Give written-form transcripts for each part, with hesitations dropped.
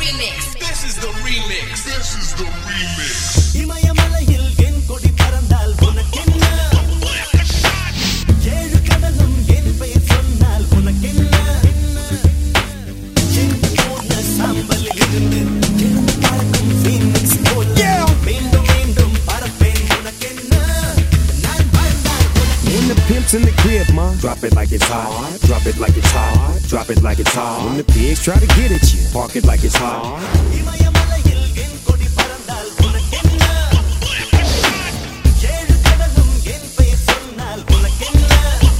remix. This is the remix. This is the remix. இமயமலையில் என் கொடி பறந்தால் உனக்கென்ன? ஏழு கடலும் என் பெயர் சொன்னால் உனக்கென்ன? எங்கு போன சாம்பலில் இருந்து எழுந்து பறக்கும் ஃபீனிக்ஸ் போல மீண்டும் மீண்டும் பறப்பேன் உனக்கென்ன? நான் வாழ்ந்தால் உனக்கென்ன? When the pimp's in the crib, ma, drop it like it's hot. Drop it like it's hot. Drop it like it's hot. When the pigs try to get at you, park it like it's hot. இமயமலையில் என் கொடி பறந்தால் உனக்கென்ன? ஏழு கடலும் என் பெயர் சொன்னால் உனக்கென்ன?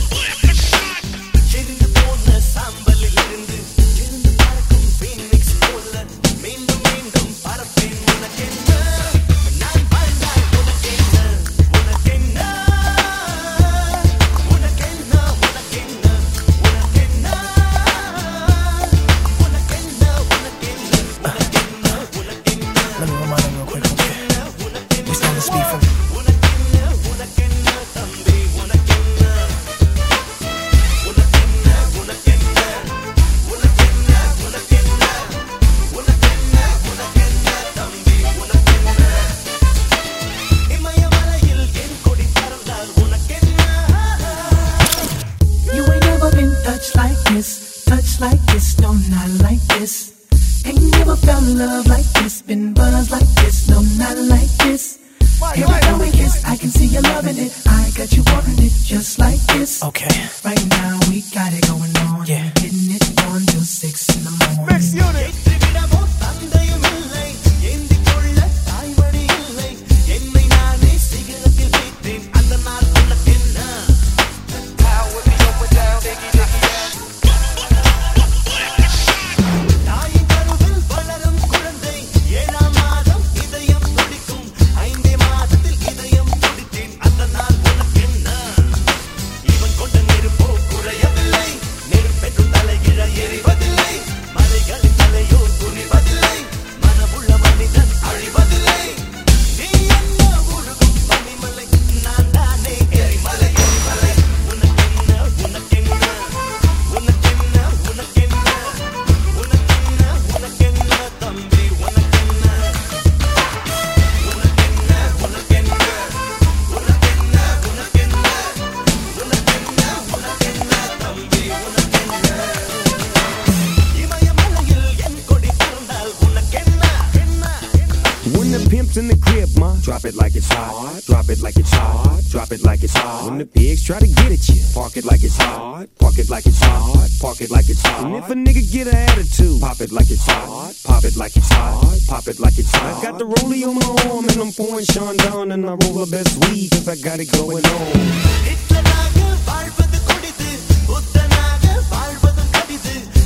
எரிந்து போன சாம்பலில் இருந்து எழுந்து பறக்கும் ஃபீனிக்ஸ் போல மீண்டும் மீண்டும் பறப்பேன் உனக்கென்ன? நான் வாழ்ந்தால் உனக்கென்ன? உனக்கென்ன? உனக்கென்ன? உனக்கென்ன? உனக்கென்ன? Let me remind you real quick, okay? We start this beat from இமயமலையில் என் கொடி பறந்தால் உனக்கென்ன? You ain't never been touched like this, no, not like this. Ain't never felt love like this, been buzzed like this, no, not like this. Every time we kiss, I can see you loving it. I got you wanting it just like this. Okay. Right now we got it going on, Yeah. getting it on till 6 in the morning. ஏற்றிவிடவோ தந்தையும் இல்லை, ஏந்திக் கொள்ள தாய்மடி இல்லை. என்னை நானே சிகரத்தில் வைத்தேன், அந்த நாள் உனக்கென்ன? தாயின் கருவில் வளரும் குழந்தை, 7ஆம் மாதம் இதயம் துடிக்கும். 5 மாதத்தில் இதயம் துடித்தேன், அந்த நாள் உனக்கென்ன? இவன் கொண்ட நெருப்போ குறையவில்லை, நெருப்பென்று தலையிழ எரிவதில்லை. மலைகளின் தலையோ துணிவதில்லை, மனமுள்ள மனிதன் அழிவதில்லை. நீ என்ன உருகும் பனிமலை, நான் தானே எரிமலை, எரிமலை. உனக்கென்ன? உனக்கென்ன? உனக்கென்ன? உனக்கென்ன? உனக்கென்ன? உனக்கென்ன தம்பி உனக்கென்ன? உனக்கென்ன? உனக்கென்ன? உனக்கென்ன? உனக்கென்ன? உனக்கென்ன? உனக்கென்ன தம்பி உனக்கென்ன? இமயமலையில் என் கொடி பறந்தால் உனக்கென்ன? When the pimp's in the crib, ma, drop it like it's hot. Drop it like it's hot. Drop it like it's hot. When the pigs try to get at you, park it like it's hot. Park it like it's hot. Park it like it's hot. And if a nigga get an attitude, pop it like it's hot. Pop it like it's hot. Pop it like it's hot. I got the rollie on my arm and I'm pouring Sean down and I roll the best weed 'cause I got it going on. ஹிட்லராக வாழ்வது கொடிது, புத்தனாக வாழ்வதும் கடிது.